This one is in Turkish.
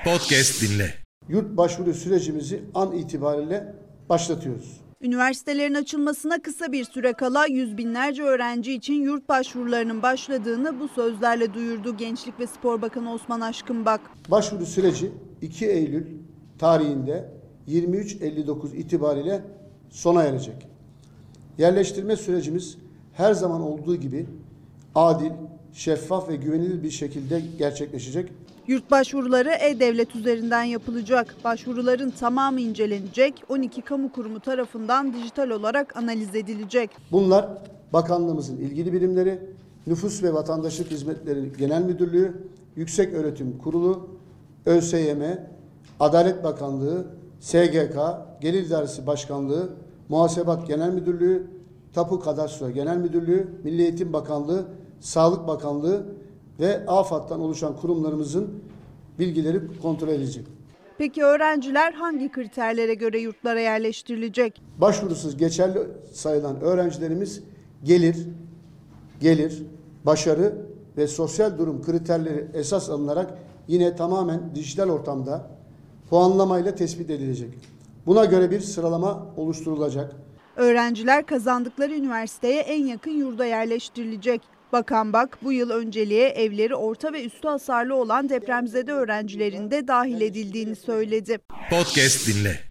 Podcast dinle. Yurt başvuru sürecimizi an itibariyle başlatıyoruz. Üniversitelerin açılmasına kısa bir süre kala yüz binlerce öğrenci için yurt başvurularının başladığını bu sözlerle duyurdu Gençlik ve Spor Bakanı Osman Aşkınbak. Başvuru süreci 2 Eylül tarihinde 23.59 itibariyle sona erecek. Yerleştirme sürecimiz her zaman olduğu gibi adil, şeffaf ve güvenilir bir şekilde gerçekleşecek. Yurt başvuruları E-Devlet üzerinden yapılacak. Başvuruların tamamı incelenecek, 12 kamu kurumu tarafından dijital olarak analiz edilecek. Bunlar bakanlığımızın ilgili birimleri, Nüfus ve Vatandaşlık Hizmetleri Genel Müdürlüğü, Yükseköğretim Kurulu, ÖSYM, Adalet Bakanlığı, SGK, Gelir İdaresi Başkanlığı, Muhasebat Genel Müdürlüğü, Tapu Kadastro Genel Müdürlüğü, Milli Eğitim Bakanlığı, Sağlık Bakanlığı ve AFAD'dan oluşan kurumlarımızın bilgileri kontrol edilecek. Peki öğrenciler hangi kriterlere göre yurtlara yerleştirilecek? Başvurusuz geçerli sayılan öğrencilerimiz gelir, başarı ve sosyal durum kriterleri esas alınarak yine tamamen dijital ortamda puanlamayla tespit edilecek. Buna göre bir sıralama oluşturulacak. Öğrenciler kazandıkları üniversiteye en yakın yurda yerleştirilecek. Bakan Bak bu yıl önceliğe evleri orta ve üstü hasarlı olan depremzede öğrencilerin de dahil edildiğini söyledi. Podcast dinle.